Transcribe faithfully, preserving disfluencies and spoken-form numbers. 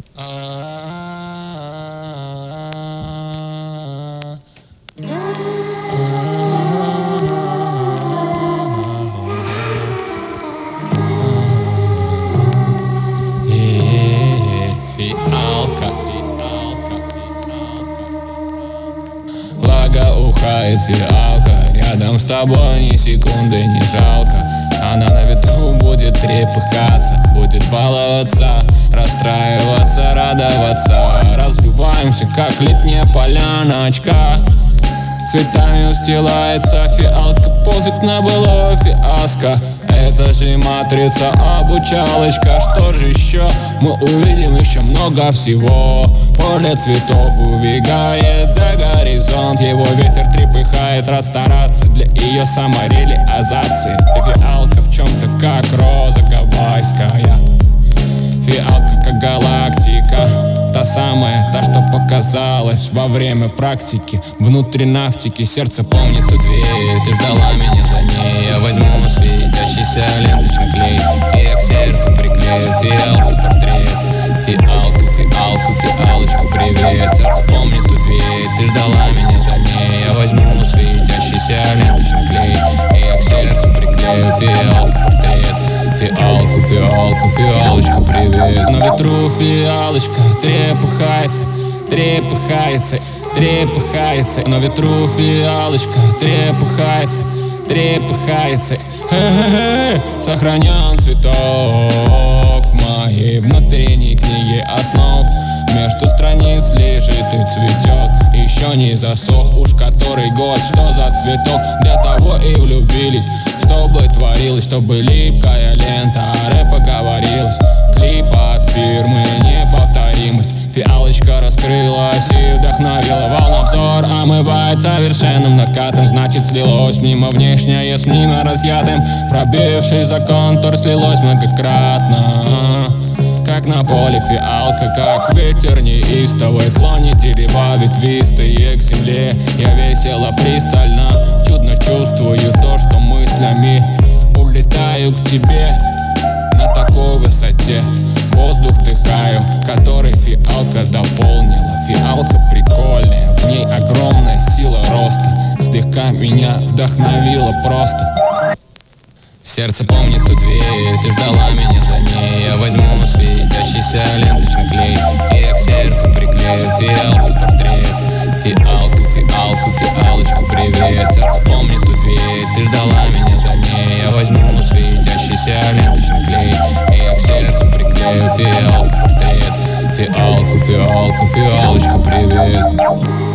Благоухает фиалка, рядом с тобой ни секунды не жалко. Она на ветру будет трепыхаться, будет баловаться, расстраиваться, радоваться. Развиваемся, как летняя поляночка, цветами устилается фиалка, пофиг на былое фиаско. Это же матрица, обучалочка. Что же еще? Мы увидим еще много всего. Поле цветов убегает за горизонт, его ветер трепыхает, расстараться для ее самореализации. Ты фиалка в чем-то как роза гавайская, фиалка как галактика, та самая, та, что показалась во время практики. Внутри нафтики сердце помнит ту дверь. Ты ждала меня за ней, я возьму светящийся ленточный клей и я к сердцу приклею фиалку портрет. Фиалка, фиалку, фиалочку, привет. Сердце помнит ту дверь. Ты ждала меня за ней, я возьму светящийся ленточный клей и я к сердцу приклею фиалку портрет. Фиалку, фиалку, фиалочку, привет. На ветру фиалочка трепыхается, трепыхается, трепыхается. На ветру фиалочка трепыхается, трепыхается. Сохранен цветок в моей внутренней книге основ. Между страниц лежит и цветет, еще не засох уж который год. Что за цветок? Для того и влюбились, чтобы творилось, чтобы липкая лента рэпа говорилась. Клип от фирмы неповторимость. Фиалочка раскрылась и вдохновила волновзор. Омывает совершенным накатом, значит слилось мимо внешнее с мимо разъятым. Пробившись за контур, слилось многократно. Как на поле фиалка, как ветер неистовый, клонит дерева ветвистые к земле. Я весело, пристально, чудно чувствую то, что мыслями улетаю к тебе. На такой высоте воздух вдыхаю, который фиалка дополнила. Фиалка прикольная, в ней огромная сила роста, слегка меня вдохновила просто. Сердце помнит ту дверь, ты ждала меня за ней, я возьму светящийся ленточный клей и я к сердцу приклею фиалку портрет. Фиалку, фиалку, фиалочку, привет. Сердце помнит ту дверь, ты ждала меня за ней, я возьму светящийся ленточный клей и я к сердцу приклею фиалку портрет. Фиалку, фиалку, фиалочку, привет.